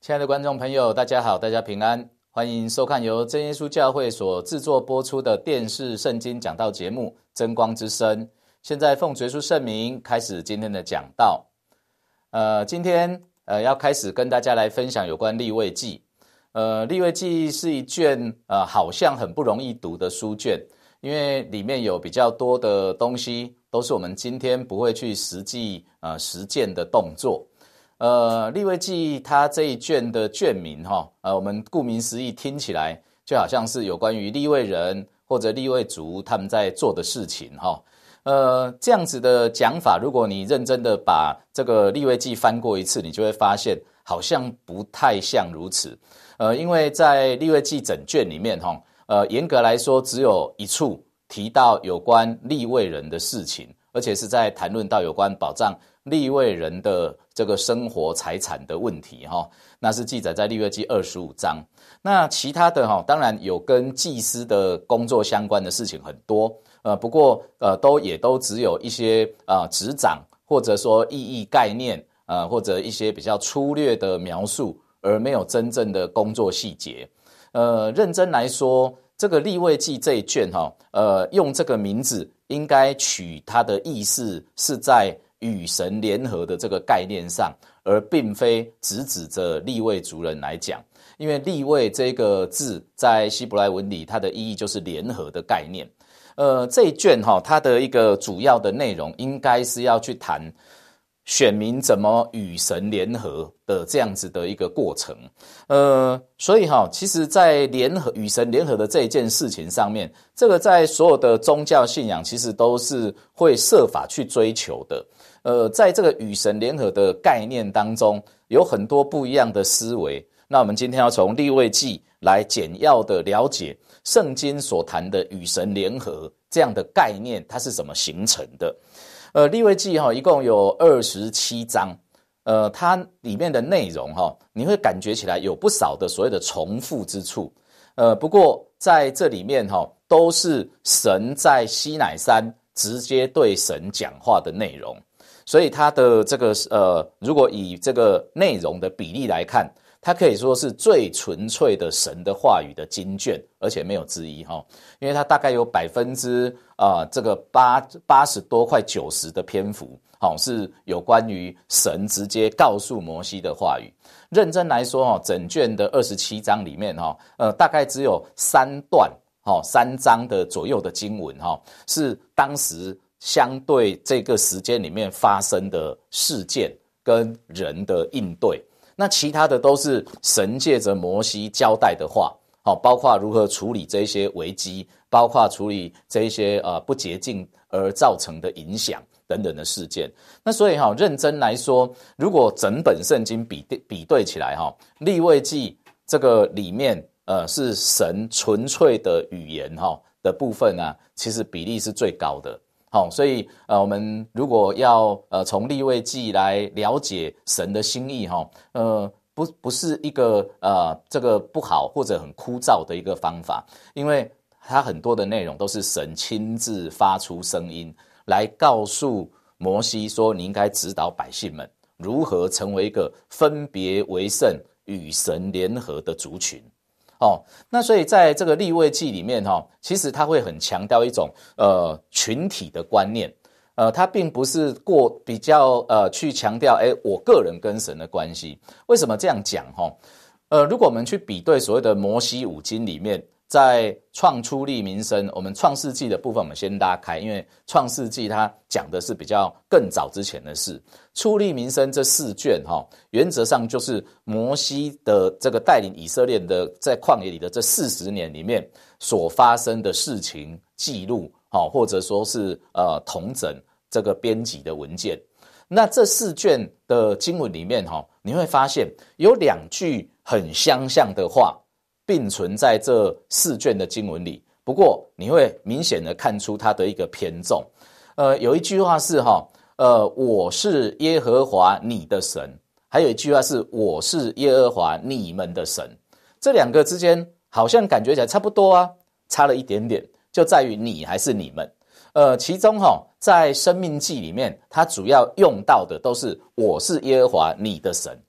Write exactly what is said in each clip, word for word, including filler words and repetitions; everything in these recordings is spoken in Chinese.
亲爱的观众朋友，大家好，大家平安，欢迎收看由真耶稣教会所制作播出的电视圣经讲道节目《真光之声》。现在奉主耶稣圣名开始今天的讲道。呃，今天呃要开始跟大家来分享有关利未记。呃，利未记是一卷呃好像很不容易读的书卷，因为里面有比较多的东西都是我们今天不会去实际呃实践的动作。呃，利未记它这一卷的卷名哈，呃，我们顾名思义听起来就好像是有关于利未人或者利未族他们在做的事情哈。呃，这样子的讲法，如果你认真的把这个利未记翻过一次，你就会发现好像不太像如此。呃，因为在利未记整卷里面哈，呃，严格来说只有一处提到有关利未人的事情，而且是在谈论到有关保障利未人的这个生活财产的问题哈，那是记载在利未记二十五章。那其他的哈，当然有跟祭司的工作相关的事情很多，呃，不过呃都也都只有一些啊执掌或者说意义概念，呃或者一些比较粗略的描述，而没有真正的工作细节。呃，认真来说，这个利未记这一卷哈，呃用这个名字应该取它的意思是在与神联合的这个概念上，而并非只指着利未族人来讲，因为利未这个字在希伯来文里，它的意义就是联合的概念。呃，这一卷哈，它的一个主要的内容应该是要去谈选民怎么与神联合的这样子的一个过程。呃，所以哈，其实在联合与神联合的这一件事情上面，这个在所有的宗教信仰其实都是会设法去追求的。呃，在这个与神联合的概念当中，有很多不一样的思维。那我们今天要从利未记来简要的了解圣经所谈的与神联合这样的概念，它是怎么形成的。呃，利未记哈一共有二十七章，呃，它里面的内容哈，你会感觉起来有不少的所谓的重复之处。呃，不过在这里面哈，都是神在西乃山直接对神讲话的内容。所以它的这个呃，如果以这个内容的比例来看，它可以说是最纯粹的神的话语的经卷，而且没有之一哈。因为它大概有百分之啊这个八八十多快九十的篇幅，好是有关于神直接告诉摩西的话语。认真来说哈，整卷的二十七章里面哈，呃大概只有三段哈三章的左右的经文哈，是当时相对这个时间里面发生的事件跟人的应对，那其他的都是神借着摩西交代的话，好，包括如何处理这些危机，包括处理这些呃不洁净而造成的影响等等的事件。那所以哈，认真来说，如果整本圣经比比对起来哈，利未记这个里面呃是神纯粹的语言哈的部分啊，其实比例是最高的。好，所以呃，我们如果要呃从利未记来了解神的心意哈，呃，不不是一个呃这个不好或者很枯燥的一个方法，因为它很多的内容都是神亲自发出声音来告诉摩西说，你应该指导百姓们如何成为一个分别为圣、与神联合的族群。哦，那所以在这个利未记里面哈、哦，其实他会很强调一种呃群体的观念，呃，他并不是过比较呃去强调哎我个人跟神的关系。为什么这样讲哈、哦？呃，如果我们去比对所谓的摩西五经里面，在创出利民生，我们创世纪的部分我们先拉开，因为创世纪它讲的是比较更早之前的事。出利民生这四卷哈，原则上就是摩西的这个带领以色列的在旷野里的这四十年里面所发生的事情记录，哈，或者说是呃统整这个编辑的文件。那这四卷的经文里面哈，你会发现有两句很相像的话并存在这四卷的经文里，不过你会明显的看出它的一个偏重。呃，有一句话是哈，呃，我是耶和华你的神，还有一句话是我是耶和华你们的神。这两个之间好像感觉起来差不多啊，差了一点点，就在于你还是你们。呃，其中哈，在申命记里面，它主要用到的都是我是耶和华你的神。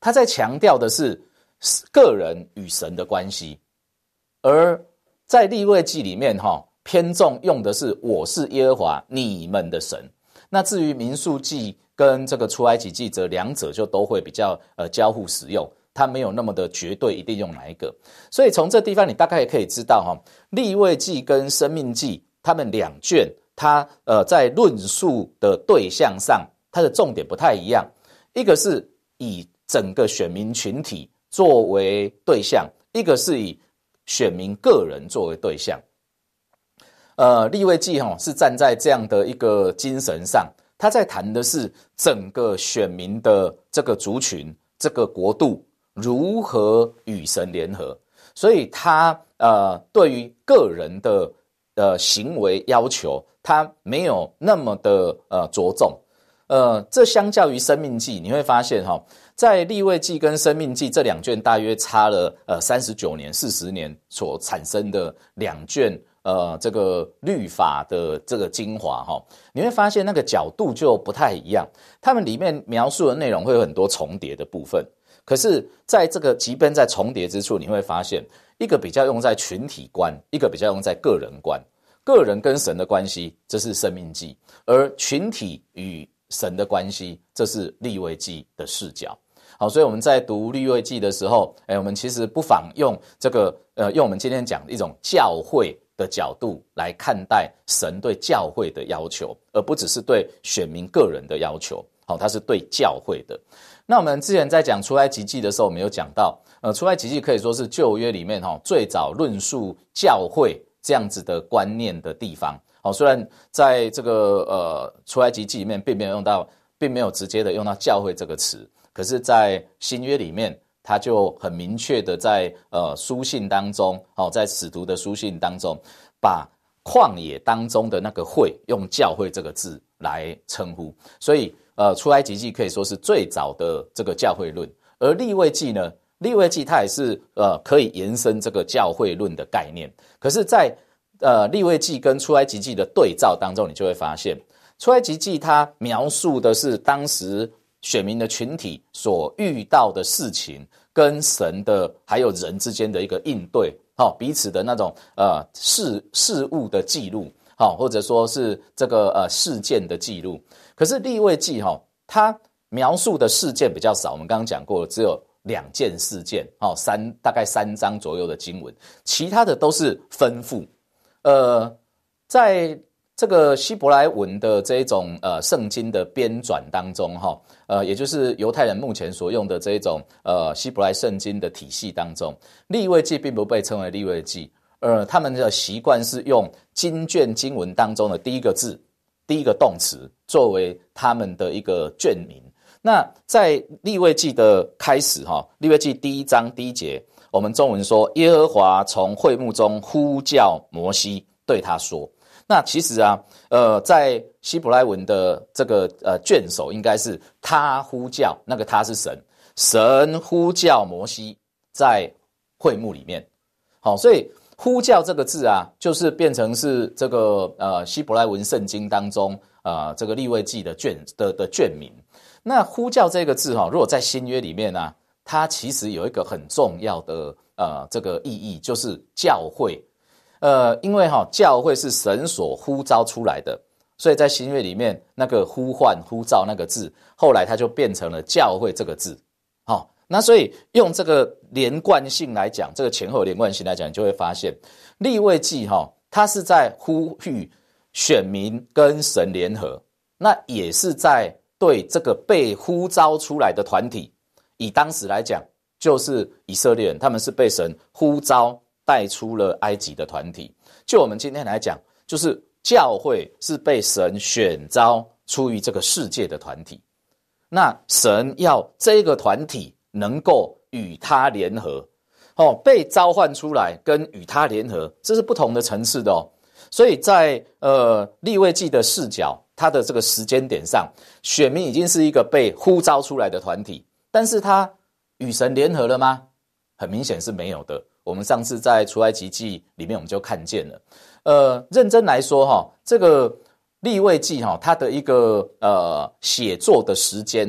他在强调的是个人与神的关系，而在利未记里面哈，偏重用的是我是耶和华你们的神。那至于民数记跟这个出埃及记，则两者就都会比较呃交互使用，它没有那么的绝对一定用哪一个。所以从这地方你大概也可以知道哈，利未记跟申命记他们两卷，它呃在论述的对象上，它的重点不太一样。一个是以整个选民群体作为对象，一个是以选民个人作为对象。呃，利未记齁是站在这样的一个精神上，他在谈的是整个选民的这个族群、这个国度如何与神联合，所以他呃对于个人的呃行为要求，他没有那么的呃着重。呃，这相较于申命记，你会发现齁，在利未记跟申命记这两卷大约差了呃三十九年、四十年所产生的两卷。呃，这个律法的这个精华哈，你会发现那个角度就不太一样。他们里面描述的内容会有很多重叠的部分，可是在这个即便在重叠之处，你会发现一个比较用在群体观，一个比较用在个人观。个人跟神的关系，这是申命记；而群体与神的关系，这是利未记的视角。好，所以我们在读利未记的时候，哎，我们其实不妨用这个呃，用我们今天讲的一种教会的角度来看待神对教会的要求，而不只是对选民个人的要求。好，它是对教会的。那我们之前在讲出埃及记的时候，我们有讲到，呃，出埃及记可以说是旧约里面哈最早论述教会这样子的观念的地方。好，虽然在这个呃出埃及记里面并没有用到，并没有直接的用到教会这个词，可是在新约里面，他就很明确的在呃书信当中，哦，在使徒的书信当中，把旷野当中的那个会用教会这个字来称呼，所以呃出埃及记可以说是最早的这个教会论，而利未记呢，利未记它也是呃可以延伸这个教会论的概念，可是在呃利未记跟出埃及记的对照当中，你就会发现，出埃及记它描述的是当时选民的群体所遇到的事情，跟神的还有人之间的一个应对，哦，彼此的那种呃事事物的记录，哦，或者说是这个呃事件的记录。可是利未记哈、哦，它描述的事件比较少，我们刚刚讲过，只有两件事件，哦，三大概三章左右的经文，其他的都是吩咐。呃，在这个希伯来文的这一种呃圣经的编纂当中哈，呃，也就是犹太人目前所用的这一种呃希伯来圣经的体系当中，利未记并不被称为利未记，呃，他们的习惯是用经卷经文当中的第一个字、第一个动词作为他们的一个卷名。那在利未记的开始哈，利未记第一章第一节，我们中文说耶和华从会幕中呼叫摩西，对他说。那其实啊，呃，在希伯来文的这个呃卷首应该是他呼叫，那个他是神，神呼叫摩西在会幕里面。好，所以呼叫这个字啊，就是变成是这个呃希伯来文圣经当中呃这个利未记的卷的的卷名。那呼叫这个字哈、哦，如果在新约里面呢、啊，它其实有一个很重要的呃这个意义，就是教会。呃，因为哈、哦，教会是神所呼召出来的，所以在新约里面那个呼唤、呼召那个字，后来它就变成了教会这个字。好、哦，那所以用这个连贯性来讲，这个前后连贯性来讲，你就会发现利未记哈、哦，它是在呼吁选民跟神联合，那也是在对这个被呼召出来的团体，以当时来讲，就是以色列人，他们是被神呼召带出了埃及的团体。就我们今天来讲，就是教会是被神选召出于这个世界的团体，那神要这个团体能够与他联合，哦，被召唤出来跟与他联合，这是不同的层次的哦。所以在呃利未记的视角，它的这个时间点上，选民已经是一个被呼召出来的团体，但是他与神联合了吗？很明显是没有的。我们上次在出埃及记里面我们就看见了，呃，认真来说哈，这个利未记哈，它的一个呃写作的时间哈，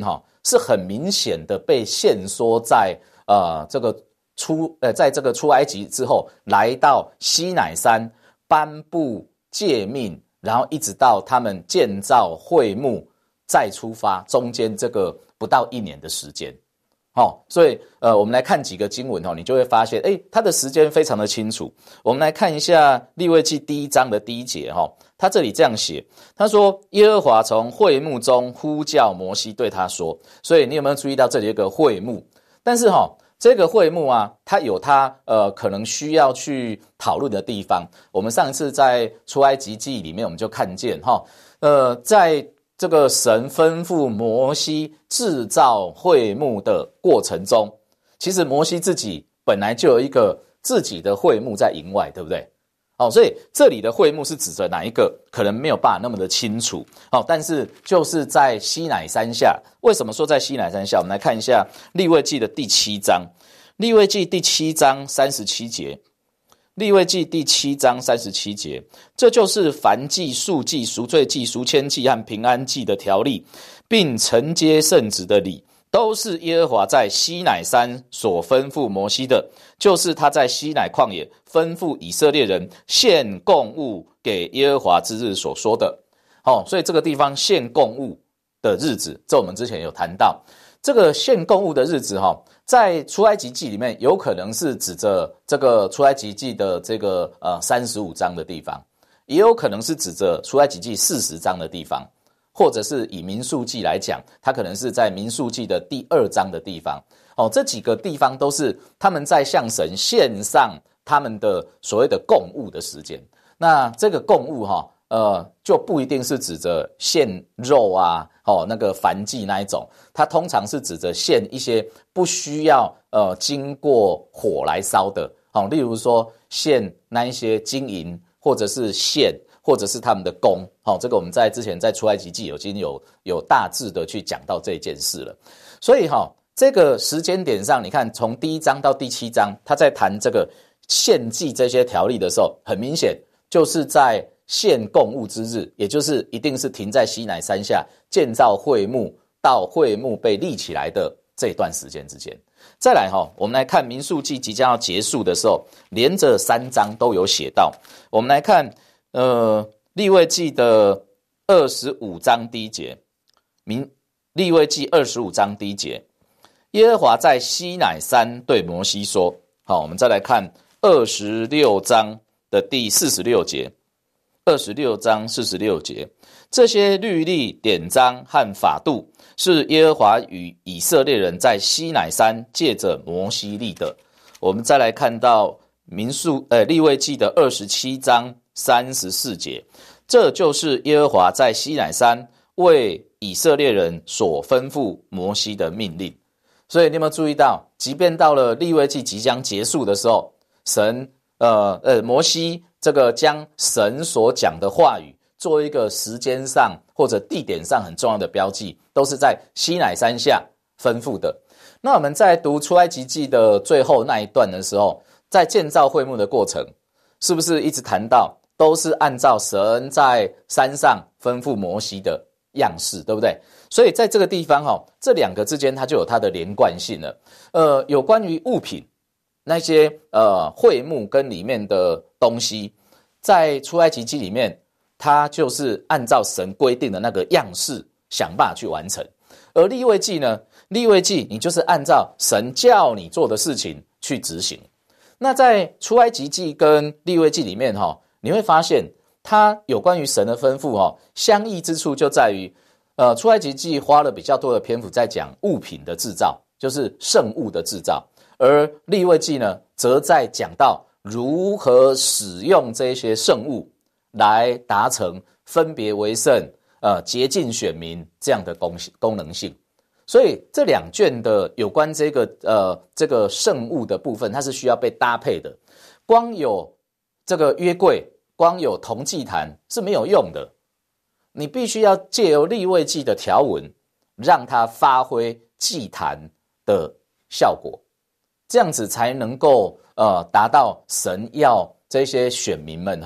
是很明显的被限缩在呃这个出呃在这个出埃及之后，来到西乃山颁布诫命，然后一直到他们建造会幕再出发，中间这个不到一年的时间。哦，所以呃，我们来看几个经文哦，你就会发现，哎，它的时间非常的清楚。我们来看一下利未记第一章的第一节哈、哦，他这里这样写，他说耶和华从会幕中呼叫摩西，对他说。所以你有没有注意到这里有个会幕？但是哈、哦，这个会幕啊，它有它呃可能需要去讨论的地方。我们上一次在出埃及记里面，我们就看见哈、哦，呃，在这个神吩咐摩西制造会幕的过程中，其实摩西自己本来就有一个自己的会幕在营外，对不对？哦，所以这里的会幕是指着哪一个，可能没有办法那么的清楚。哦，但是就是在西乃山下。为什么说在西乃山下？我们来看一下利未记的第七章，利未记第七章三十七节。利未记第七章三十七节，这就是燔祭、素祭、赎罪祭、赎愆祭和平安祭的条例，并承接圣旨的礼，都是耶和华在西乃山所吩咐摩西的，就是他在西乃旷野吩咐以色列人献供物给耶和华之日所说的。哦，所以这个地方献供物的日子，这我们之前有谈到。这个献供物的日子哈，在出埃及记里面有可能是指着这个出埃及记的这个呃三十五章的地方，也有可能是指着出埃及记四十章的地方，或者是以民数记来讲，它可能是在民数记的第二章的地方。哦，这几个地方都是他们在向神献上他们的所谓的供物的时间。那这个供物哈，呃，就不一定是指着献肉啊，哦，那个燔祭那一种，它通常是指着献一些不需要呃经过火来烧的，哦，例如说献那一些金银，或者是献，或者是他们的弓，哦，这个我们在之前在出埃及记已经有有大致的去讲到这件事了。所以哈、哦，这个时间点上，你看从第一章到第七章，他在谈这个献祭这些条例的时候，很明显就是在献供物之日，也就是一定是停在西乃山下建造会幕到会幕被立起来的这一段时间之间。再来哈，我们来看民数记即将要结束的时候，连着三章都有写到。我们来看呃利未记的二十五章第一节，民利未记二十五章第一节，耶和华在西乃山对摩西说。好，我们再来看二十六章的第四十六节。二十六章四十六节，这些律例、典章和法度是耶和华与以色列人在西乃山借着摩西立的。我们再来看到民数呃利未记的二十七章三十四节，这就是耶和华在西乃山为以色列人所吩咐摩西的命令。所以你有没有注意到，即便到了利未记即将结束的时候，神呃呃摩西这个将神所讲的话语做一个时间上或者地点上很重要的标记，都是在西乃山下吩咐的。那我们在读出埃及记的最后那一段的时候，在建造会幕的过程，是不是一直谈到都是按照神在山上吩咐摩西的样式，对不对？所以在这个地方哈，这两个之间它就有它的连贯性了。呃，有关于物品那些呃会幕跟里面的东西，在出埃及记里面，它就是按照神规定的那个样式想办法去完成。而利未记呢，利未记你就是按照神叫你做的事情去执行。那在出埃及记跟利未记里面哈，你会发现它有关于神的吩咐哈，相异之处就在于，呃，出埃及记花了比较多的篇幅在讲物品的制造，就是圣物的制造。而利未记呢，则在讲到如何使用这些圣物来达成分别为圣、呃洁净选民这样的功功能性。所以这两卷的有关这个呃这个圣物的部分，它是需要被搭配的。光有这个约柜，光有铜祭坛是没有用的，你必须要借由利未记的条文，让它发挥祭坛的效果。这样子才能够呃达到神要这些选民们哈、哦、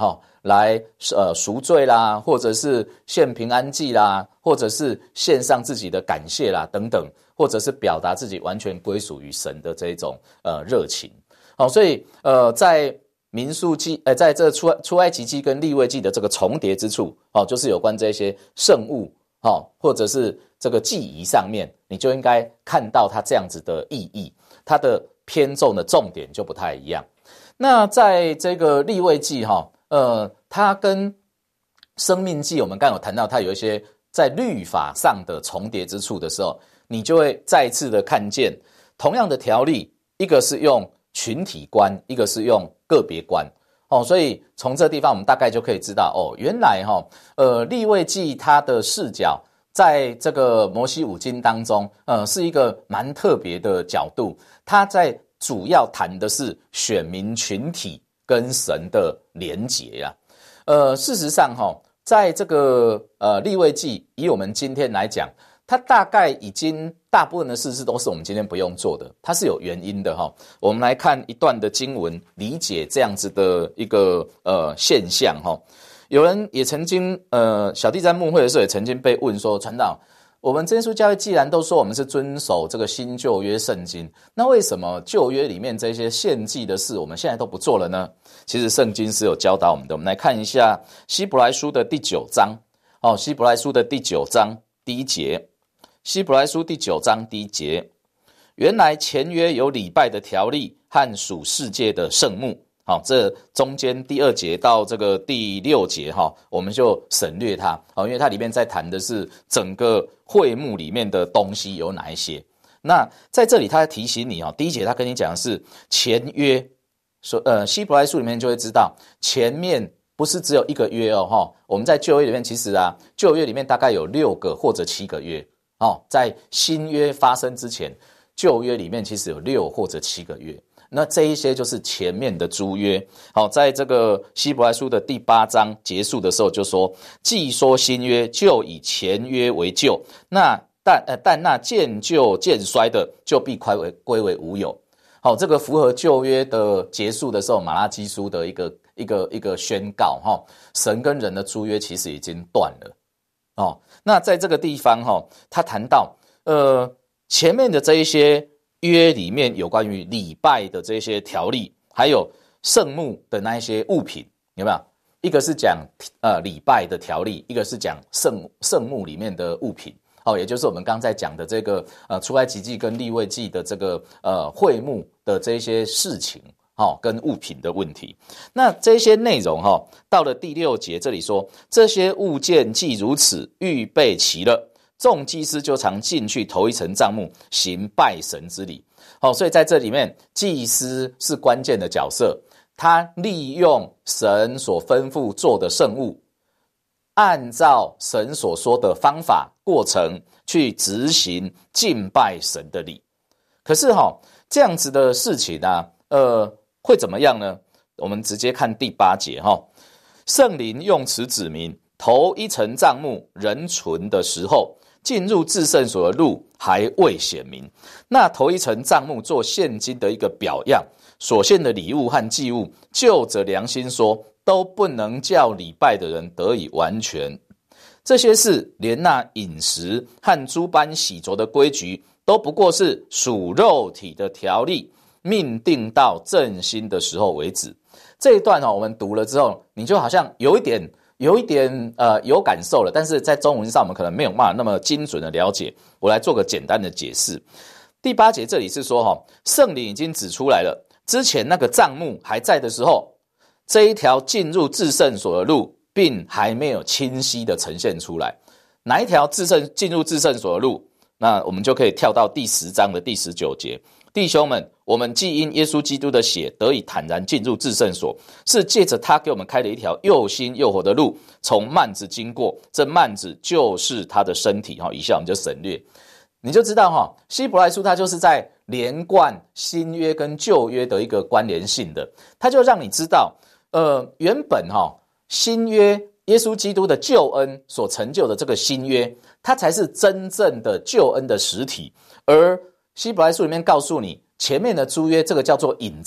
来呃赎罪啦，或者是献平安祭啦，或者是献上自己的感谢啦等等，或者是表达自己完全归属于神的这一种呃热情。好，所以呃在民数记呃在这出出埃及记跟利未记的这个重叠之处，哦，就是有关这些圣物，哦，或者是这个祭仪上面，你就应该看到它这样子的意义，它的偏重的重点就不太一样。那在这个利未记哈，呃，它跟生命记，我们刚刚有谈到，它有一些在律法上的重叠之处的时候，你就会再一次的看见同样的条例，一个是用群体观，一个是用个别观。哦，所以从这地方我们大概就可以知道，哦，原来哈、哦，呃，利未记它的视角在这个摩西五经当中，呃，是一个蛮特别的角度，它在主要谈的是选民群体跟神的连结啊。呃，事实上哈、哦，在这个呃利未记，以我们今天来讲，它大概已经大部分的事是都是我们今天不用做的，它是有原因的哈、哦。我们来看一段的经文，理解这样子的一个呃现象哈、哦。有人也曾经呃，小弟在牧会的时候也曾经被问说，传道，我们真耶稣教会既然都说我们是遵守这个新旧约圣经，那为什么旧约里面这些献祭的事我们现在都不做了呢？其实圣经是有教导我们的。我们来看一下希伯来书的第九章，哦，希伯来书的第九章第一节，希伯来书第九章第一节，原来前约有礼拜的条例和属世界的圣幕。好，这中间第二节到这个第六节哈，我们就省略它，因为它里面在谈的是整个会幕里面的东西有哪一些。那在这里他提醒你第一节他跟你讲的是前约，说呃希伯来书里面就会知道前面不是只有一个约哦，我们在旧约里面其实啊，旧约里面大概有六个或者七个约哦，在新约发生之前，旧约里面其实有六或者七个约。那这一些就是前面的诸约。好，在这个希伯来书的第八章结束的时候就说，既说新约，就以前约为旧，那但呃但那渐旧渐衰的，就必归为归为无有。好，这个符合旧约的结束的时候，马拉基书的一个一个一个宣告哈，神跟人的诸约其实已经断了。哦，那在这个地方哈，他谈到呃前面的这一些约里面有关于礼拜的这些条例，还有圣幕的那一些物品，有没有？一个是讲呃礼拜的条例，一个是讲圣圣幕里面的物品。哦，也就是我们刚才讲的这个呃出埃及记跟利未记的这个呃会幕的这些事情，哦，跟物品的问题。那这些内容哈、哦，到了第六节这里说，这些物件既如此，预备齐了，众祭司就常进去头一层帐幕，行拜神之礼。好、哦，所以在这里面，祭司是关键的角色，他利用神所吩咐做的圣物，按照神所说的方法过程去执行敬拜神的礼。可是哈、哦，这样子的事情啊，呃，会怎么样呢？我们直接看第八节哈、哦，圣灵用此指明，头一层帐幕仍存的时候，进入至圣所的路还未显明。那头一层帐幕做现今的一个表样，所献的礼物和祭物，就着良心说，都不能叫礼拜的人得以完全。这些事连那饮食和诸般洗濯的规矩，都不过是属肉体的条例，命定到正心的时候为止。这一段、哦、我们读了之后，你就好像有一点有一点呃有感受了，但是在中文上我们可能没有办法那么精准的了解。我来做个简单的解释。第八节这里是说、哦、圣灵已经指出来了，之前那个帐幕还在的时候，这一条进入至圣所的路并还没有清晰的呈现出来。哪一条至圣进入至圣所的路？那我们就可以跳到第十章的第十九节。弟兄们，我们既因耶稣基督的血得以坦然进入至圣所，是借着他给我们开了一条又新又活的路，从幔子经过，这幔子就是他的身体。以下我们就省略。你就知道希伯来书它就是在连贯新约跟旧约的一个关联性的，它就让你知道呃，原本新约耶稣基督的救恩所成就的这个新约，它才是真正的救恩的实体。而希伯来书里面告诉你，前面的诸约这个叫做影子，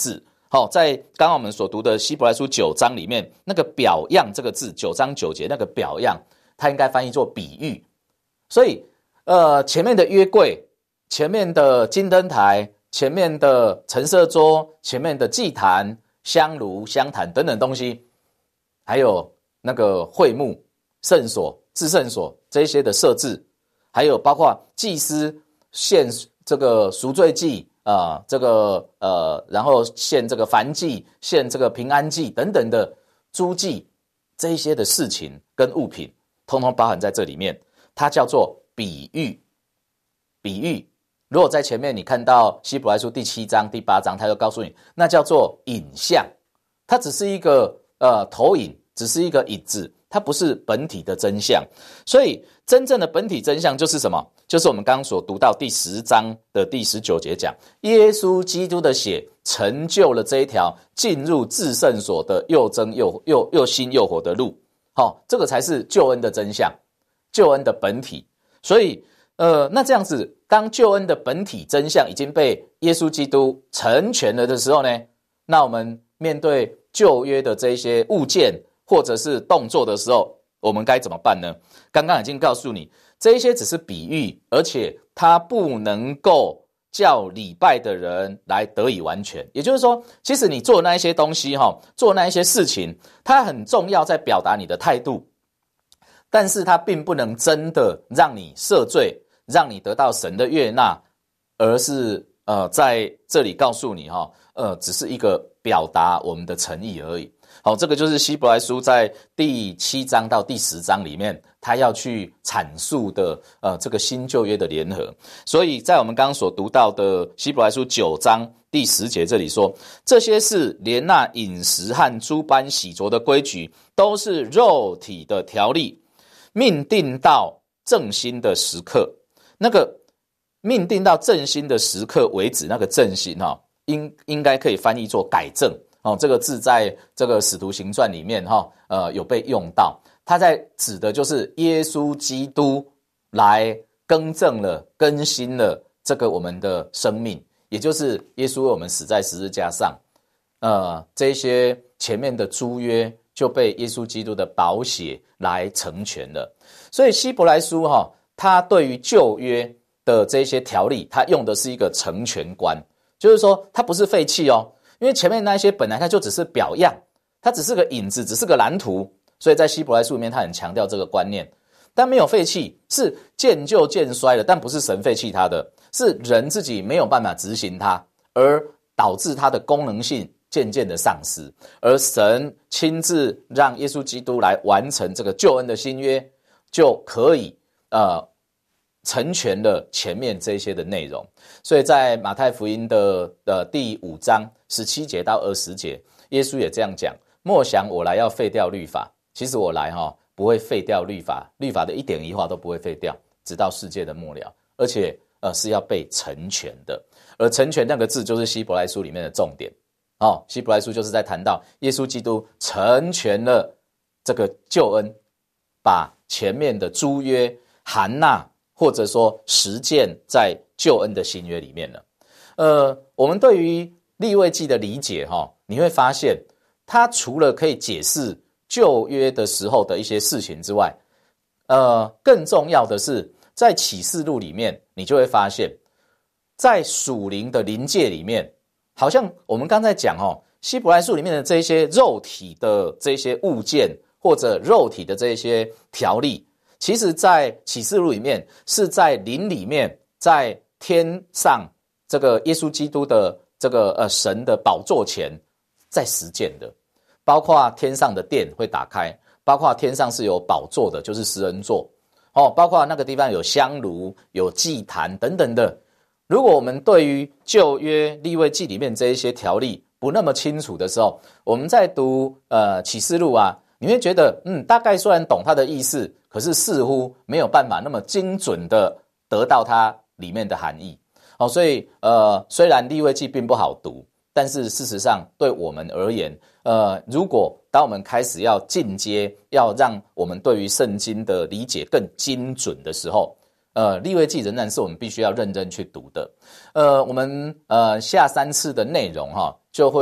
好，在刚刚我们所读的希伯来书九章里面，那个表样这个字，九章九节那个表样，它应该翻译作比喻。所以，呃，前面的约柜，前面的金灯台，前面的陈设桌，前面的祭坛、香炉、香坛等等东西，还有那个会幕、圣所、至圣所这些的设置，还有包括祭司献这个赎罪祭。啊、呃，这个呃，然后献这个燔祭，献这个平安祭等等的诸祭，这一些的事情跟物品，通通包含在这里面。它叫做比喻。比喻，如果在前面你看到希伯来书第七章、第八章，他就告诉你，那叫做影像，它只是一个呃投影，只是一个影子，它不是本体的真相。所以，真正的本体真相就是什么？就是我们刚刚所读到第十章的第十九节讲，耶稣基督的血成就了这一条进入至圣所的又真又又又新又活的路。好、哦，这个才是救恩的真相，救恩的本体。所以，呃，那这样子，当救恩的本体真相已经被耶稣基督成全了的时候呢，那我们面对旧约的这一些物件或者是动作的时候，我们该怎么办呢？刚刚已经告诉你，这一些只是比喻，而且它不能够叫礼拜的人来得以完全。也就是说，其实你做那一些东西，做那一些事情，它很重要，在表达你的态度，但是它并不能真的让你赦罪，让你得到神的悦纳，而是呃在这里告诉你哈，呃，只是一个表达我们的诚意而已。好，这个就是希伯来书在第七章到第十章里面，他要去阐述的呃这个新旧约的联合。所以在我们刚刚所读到的希伯来书九章第十节这里说，这些事连那饮食和诸般洗濯的规矩，都是肉体的条例，命定到正心的时刻。那个命定到正心的时刻为止，那个正心哈、哦，应应该可以翻译作改正。哦，这个字在这个使徒行传里面哈、哦，呃，有被用到。它在指的就是耶稣基督来更正了、更新了这个我们的生命，也就是耶稣为我们死在十字架上，呃，这些前面的诸约就被耶稣基督的宝血来成全了。所以希伯来书哈、哦，它对于旧约的这些条例，它用的是一个成全观，就是说它不是废弃哦。因为前面那些本来它就只是表样，它只是个影子，只是个蓝图，所以在希伯来书里面他很强调这个观念。但没有废弃，是渐旧渐衰的，但不是神废弃它的，是人自己没有办法执行它，而导致它的功能性渐渐的丧失。而神亲自让耶稣基督来完成这个救恩的新约，就可以呃成全了前面这些的内容。所以在马太福音的的第五章十七节到二十节，耶稣也这样讲，莫想我来要废掉律法，其实我来哈、哦、不会废掉律法，律法的一点一画都不会废掉，直到世界的末了，而且呃是要被成全的。而成全那个字就是希伯来书里面的重点哦，希伯来书就是在谈到耶稣基督成全了这个救恩，把前面的诸约含纳或者说实践在救恩的新约里面了。呃，我们对于利未记的理解哈、哦，你会发现它除了可以解释旧约的时候的一些事情之外，呃，更重要的是在启示录里面，你就会发现在属灵的灵界里面，好像我们刚才讲哦，希伯来书里面的这些肉体的这些物件或者肉体的这些条例，其实在启示录里面是在灵里面，在天上这个耶稣基督的这个呃神的宝座前在实践的，包括天上的殿会打开，包括天上是有宝座的，就是施恩座哦，包括那个地方有香炉、有祭坛等等的。如果我们对于旧约利未记里面这一些条例不那么清楚的时候，我们在读呃启示录啊，你会觉得嗯，大概虽然懂它的意思，可是似乎没有办法那么精准的得到它里面的含义。哦，所以呃，虽然利未记并不好读，但是事实上对我们而言，呃，如果当我们开始要进阶，要让我们对于圣经的理解更精准的时候，呃，利未记仍然是我们必须要认真去读的。呃，我们呃下三次的内容哈、哦，就会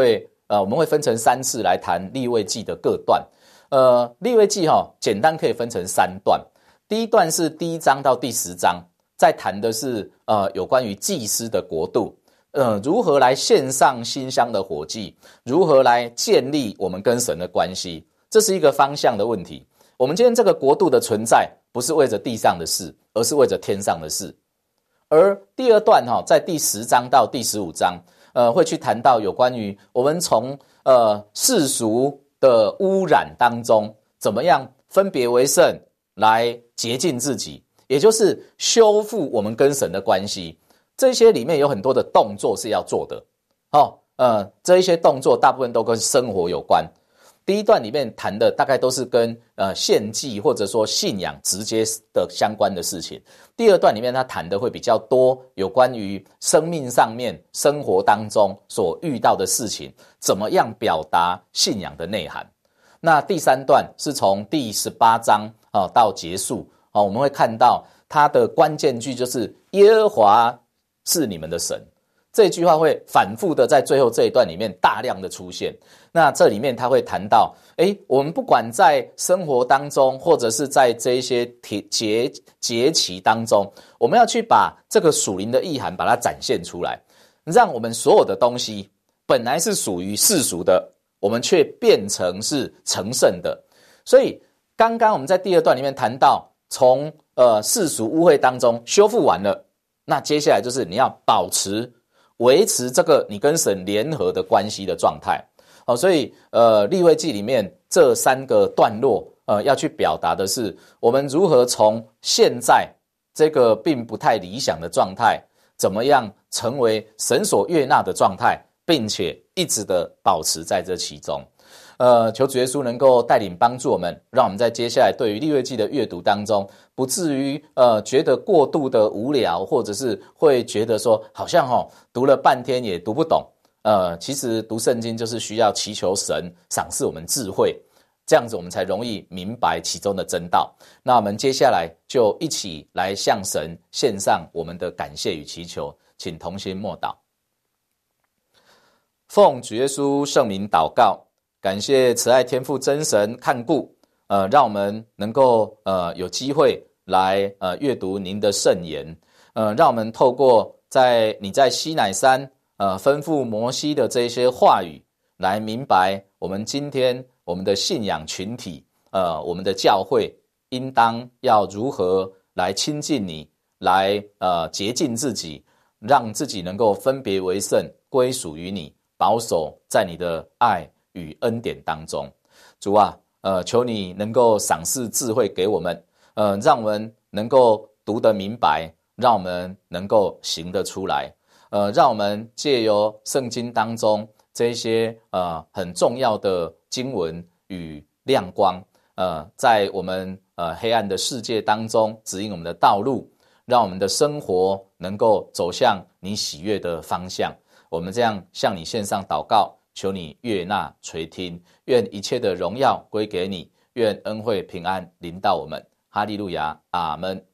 呃，我们会分成三次来谈利未记的各段。呃，利未记哈、哦，简单可以分成三段。第一段是第一章到第十章，在谈的是呃有关于祭司的国度，呃如何来献上馨香的火祭，如何来建立我们跟神的关系，这是一个方向的问题。我们今天这个国度的存在，不是为着地上的事，而是为着天上的事。而第二段哈、哦，在第十章到第十五章，呃，会去谈到有关于我们从呃世俗的污染当中，怎么样分别为圣，来洁净自己，也就是修复我们跟神的关系。这些里面有很多的动作是要做的，哦，呃，这一些动作大部分都跟生活有关。第一段里面谈的大概都是跟呃献祭或者说信仰直接的相关的事情。第二段里面他谈的会比较多有关于生命上面生活当中所遇到的事情，怎么样表达信仰的内涵。那第三段是从第十八章、呃、到结束、呃、我们会看到它的关键句就是耶和华是你们的神。这句话会反复的在最后这一段里面大量的出现。那这里面他会谈到，诶，我们不管在生活当中，或者是在这一些节节期当中，我们要去把这个属灵的意涵把它展现出来，让我们所有的东西本来是属于世俗的，我们却变成是成圣的。所以刚刚我们在第二段里面谈到，从呃世俗污秽当中修复完了，那接下来就是你要保持维持这个你跟神联合的关系的状态。好，所以呃利未记里面这三个段落呃要去表达的是我们如何从现在这个并不太理想的状态，怎么样成为神所悦纳的状态，并且一直的保持在这其中。呃，求主耶稣能够带领帮助我们，让我们在接下来对于利未记的阅读当中，不至于呃觉得过度的无聊，或者是会觉得说好像齁、哦、读了半天也读不懂。呃，其实读圣经就是需要祈求神赏赐我们智慧，这样子我们才容易明白其中的真道。那我们接下来就一起来向神献上我们的感谢与祈求，请同心默祷。奉主耶稣圣名祷告，感谢慈爱天父真神看顾，呃，让我们能够呃有机会来呃阅读您的圣言，呃，让我们透过在你在西乃山呃吩咐摩西的这些话语，来明白我们今天我们的信仰群体，呃，我们的教会应当要如何来亲近你，来呃洁净自己，让自己能够分别为圣，归属于你，保守在你的爱与恩典当中。主啊，呃，求你能够赏赐智慧给我们，呃，让我们能够读得明白，让我们能够行得出来，呃，让我们借由圣经当中这些呃很重要的经文与亮光，呃，在我们呃黑暗的世界当中指引我们的道路，让我们的生活能够走向你喜悦的方向。我们这样向你献上祷告，求你悦纳垂听，愿一切的荣耀归给你，愿恩惠平安临到我们。哈利路亚，阿们。